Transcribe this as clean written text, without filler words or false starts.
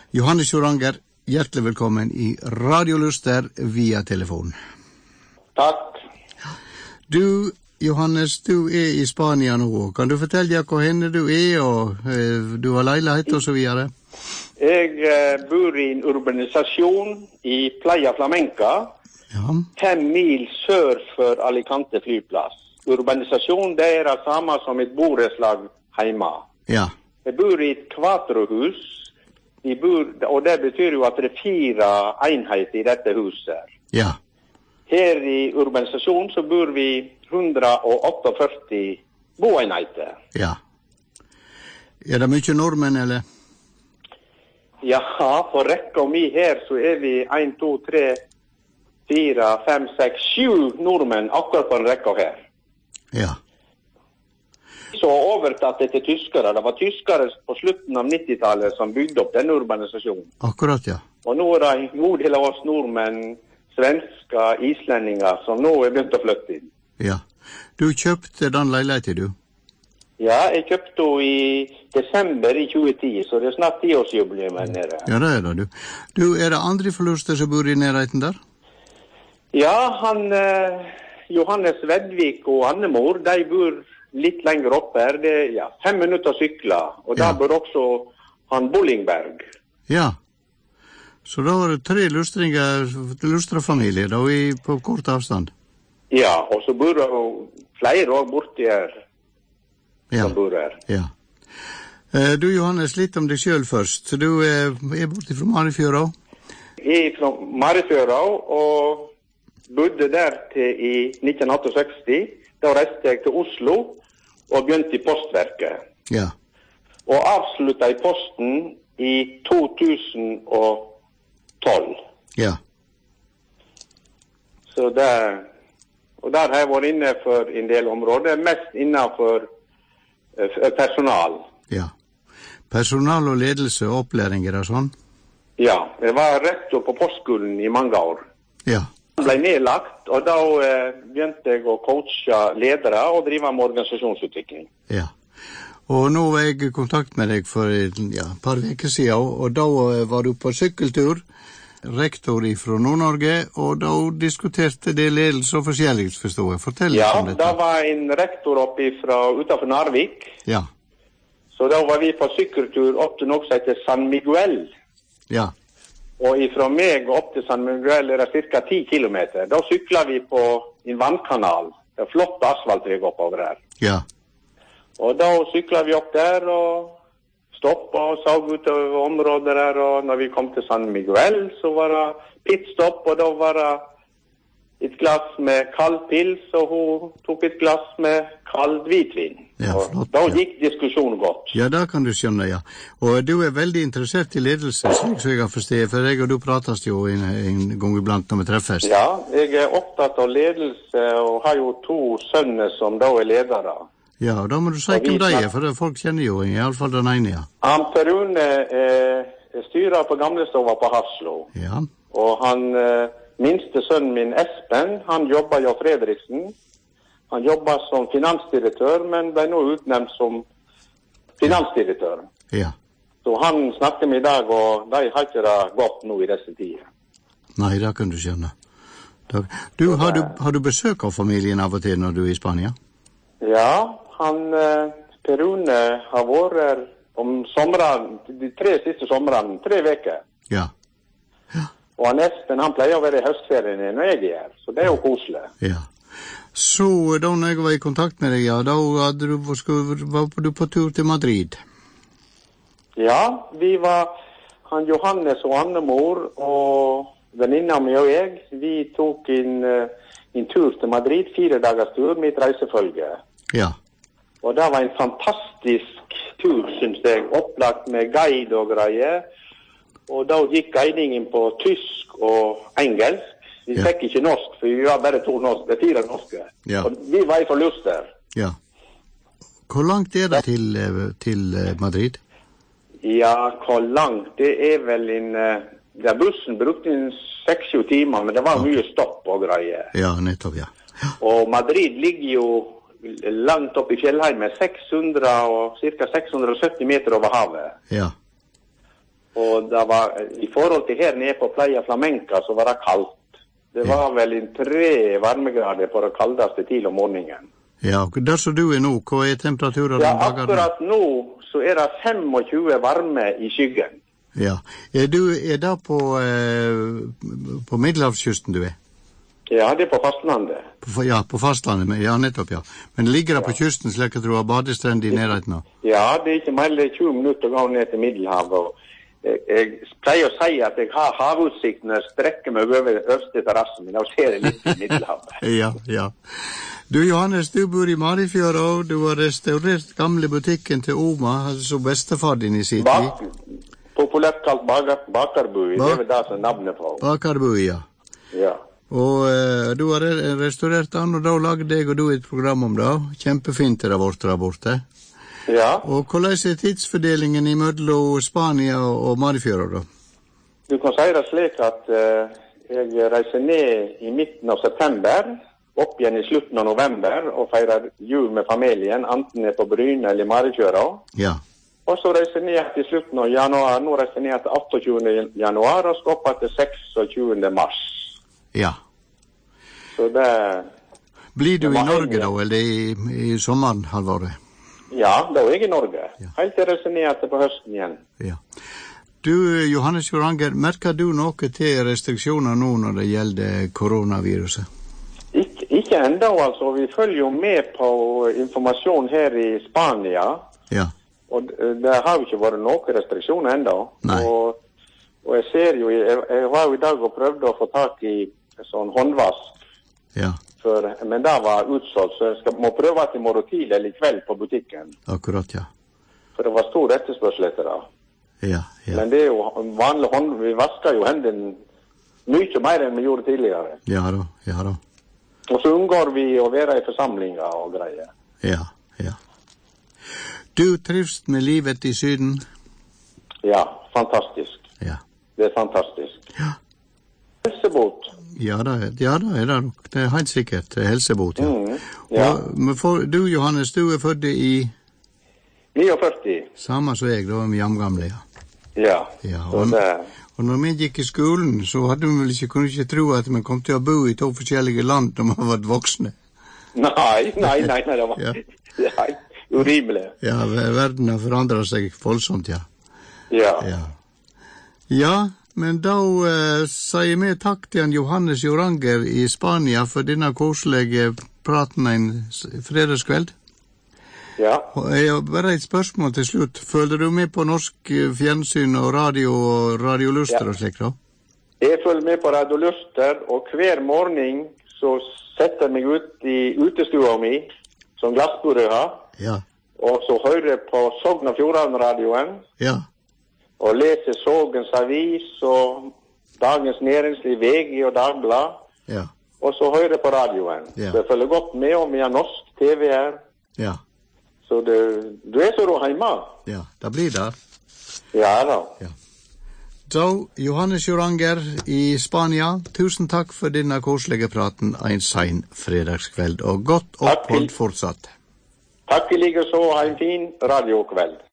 Johannes Joranger, hjertelig velkommen I Radioluster via telefon. Takk. Du, Johannes, du I Spania nå. Kan du fortelle hvor henne du og du har leilighet og så videre? Jeg bor I en urbanisasjon I Playa Flamenca, 5 mil sør for Alicante flyplass. Urbanisasjon, det det samme som et borettslag hjemme. Ja. Jeg bor I et kvatrohus, og det betyr jo at det 4 enheter I dette huset. Ja. Her I urbanisasjonen så bor vi 148 boenheter. Ja. Det mye nordmenn, eller? Ja, på rekka mi her så vi 1, 2, 3, 4, 5, 6, 7 nordmenn akkurat på en rekka her. Ja. Så overtatt det til tyskere. Det var tyskere på slutten av 90-tallet som bygde opp denne urbanisasjonen. Akkurat, ja. Og nå det en god del av oss nordmenn, svensker, islendingar, som nå begynt å flytte inn. Ja. Du kjøpte den leiligheten, du? Ja, jeg kjøpte den I desember I 2010, så det snart 10-årsjubileum her nede. Ja, det det, du. Du, det andre forluster som bor I nærheten der? Ja, Johannes Vedvik og Annemor, de bor litt lenger oppe her. Det 5 minutter sykler, og der bor også han Bollingberg. Ja. Så da var det 3 lustrafamilier da på kort avstand? Ja, og så bor det flere år borti her som bor her. Ja. Du, Johannes, litt om deg selv først. Så du borte fra Marifjøra? Jeg fra Marifjøra, og bodde der til I 1968. Da reiste jeg til Oslo og begynte I Postverket. Ja. Og avsluttet I Posten I 2012. Ja. Så der har jeg vært inne for en del områder, mest innenfor personal. Ja. Personal og ledelse og opplæring, det sånn? Ja, jeg var rektor på postskolen I mange år. Ja. Den ble nedlagt, og da begynte jeg å coache ledere og drive med organisasjonsutvikling. Ja. Og nå var jeg I kontakt med deg for et par veker siden, og da var du på sykkeltur, rektor fra Nord-Norge, og da diskuterte det ledelse og forskjellig, forstår jeg. Fortell litt om dette. Ja, da var en rektor utenfor Narvik. Ja. Så da var vi på sykkeltur opp til noe som heter San Miguel. Ja. Og fra meg opp til San Miguel det cirka 10 kilometer. Da sykler vi på en vannkanal. Det flott asfaltvei oppover her. Ja. Og da sykler vi opp der og stoppet og så utover området der. Og når vi kom til San Miguel så var det pitstopp, og da var det et glass med kald pils, og hun tok et glass med kald hvitvin. Ja, flott. Da gikk diskusjonen godt. Ja, det kan du skjønne, ja. Og du veldig interessert I ledelse, slik så jeg har forstått, for jeg og du prates jo en gang iblant når vi treffes. Ja, jeg opptatt av ledelse, og har jo 2 sønner som da ledere. Ja, da må du si hvem de for folk kjenner jo I alle fall den ene, ja. Per Rune styrer på Gamlestova på Haslo. Ja. Og han minste sønnen min, Espen, han jobber Jo Fredriksen. Han jobber som finansdirektør, men ble nå utnevnt som finansdirektør. Ja. Så han snakker med I dag, og de har ikke det godt nå I disse tider. Nei, det kan du skjønne. Du, har du besøk av familien av og til når du I Spania? Ja, Per Rune har vært om sommeren, de 3 siste sommerene, 3 veker. Ja. Og han Espen, han pleier å være I høstferien når jeg her, så det jo koselig. Ja. Så da når jeg var I kontakt med deg, ja, da var du på tur til Madrid? Ja, vi var, han Johannes og Annemor og venninna mi og jeg, vi tok en tur til Madrid, 4 dagers tur med et reisefølge. Ja. Og det var en fantastisk tur, synes jeg, opplagt med guide og greier. Og da gikk guidingen på tysk og engelsk. Vi fikk ikke norsk, for vi var bare 2 norske, det 4 norske. Ja. Og vi var I forluster. Ja. Hvor langt det til Madrid? Ja, hvor langt? Det vel bussen brukte 6-7 timer, men det var mye stopp og greier. Ja, nettopp, ja. Og Madrid ligger jo langt opp I fjellheimen, ca. 670 meter over havet. Ja. Og det var, i forhold til her nede på Playa Flamenca, så var det kaldt. Det var vel 3 varmegrader på det kaldeste til om morgenen. Ja, der så du nå, hva temperaturen? Ja, akkurat nå så det 25 varme i skyggen. Ja, du da på Middelhavskysten du Ja, det på fastlandet. Ja, på fastlandet, ja, nettopp, ja. Men ligger det på kysten slik at du har badestrand i nærheten nå? Ja, det ikke mer enn 20 minutter å gå ned til Middelhavet. Jeg pleier å si at jeg har havutsikt når jeg strekker meg over øverste terrassen min, og ser det litt i Middelhavet. Ja, ja. Du, Johannes, du bor i Marifjord, og du har restaurert gamle butikken til Oma, altså bestefar din i sin tid. Populært kalt Bakerbui, det det som navnet på. Bakerbui, ja. Ja. Og du har restaurert den, og da lagde jeg og du et program om det. Kjempefint det vårt der borte. Ja. Og hvordan tidsfordelingen i mellom Spania og Marifjord da? Du kan si det slik at jeg reiser ned i midten av september, opp igjen i slutten av november, og feirer jul med familien, enten på Bryne eller Marifjord. Ja. Og så reiser jeg ned til slutten av januar. Nå reiser jeg ned til 28. januar og skal opp til 26. mars. Ja. Så det... Blir du i Norge da, eller i sommeren, halvåret? Ja, da jeg i Norge. Ja. Helt til jeg reiser ned til på høsten igjen. Ja. Du, Johannes Joranger, merker du noe til restriksjoner nå når det gjelder koronaviruset? Ikke enda, altså. Vi følger jo med på informasjon her i Spania. Ja. Og det har jo ikke vært noen restriksjoner enda. Nei. Og jeg ser jo, jeg var jo i dag og prøvde å få tak i sånn håndvask. Ja. Men det var utsolgt, så jeg må prøve til morgen tidlig eller i kveld på butikken. Akkurat, ja. For det var stor etterspørsel etter det. Ja, ja. Men det jo vanlig hånd, vi vasker jo hendene mye mer enn vi gjorde tidligere. Ja da, ja da. Og så unngår vi å være i forsamlinger og greier. Ja, ja. Du trivs med livet i Syden? Ja, fantastisk. Ja. Det fantastisk. Ja. Helsebot. Ja, det er det nok. Det helt sikkert helsebot, ja. Ja. Og, du, Johannes, du født i... 49. Samme som jeg, da er vi jamgamle, ja. Ja. Ja, og når vi gikk i skolen, så hadde vi vel kunne ikke tro at vi kom til å bo i 2 forskjellige land når vi var voksne. Nei, det var... Ja. Nei. Urimelig. Ja, verden har forandret seg voldsomt, ja. Ja. Ja, ja, men da sier vi takk til Johannes Joranger i Spania for denne koselige praten en fredagskveld. Ja. Og jeg har bare et spørsmål til slutt. Følger du med på norsk fjernsyn og radio og radioluster og slik da? Jeg følger med på radioluster, og hver morgen så setter jeg meg ut i utestua mi, som glassbord jeg har. Ja. Og så hører jeg på Sogn og Fjordane-radioen. Ja. Og leser Sågens avis og Dagens Næringsliv, VG og Dagblad. Ja. Og så hører jeg på radioen. Ja. Så jeg følger godt med om vi har norsk TV her. Ja. Så du så da hjemme? Ja, det blir det. Ja da. Ja. Så, Johannes Joranger i Spania, tusen takk for denne koselige praten en sein fredagskveld, og godt opphold fortsatt. Takk i like så, ha en fin radiokveld.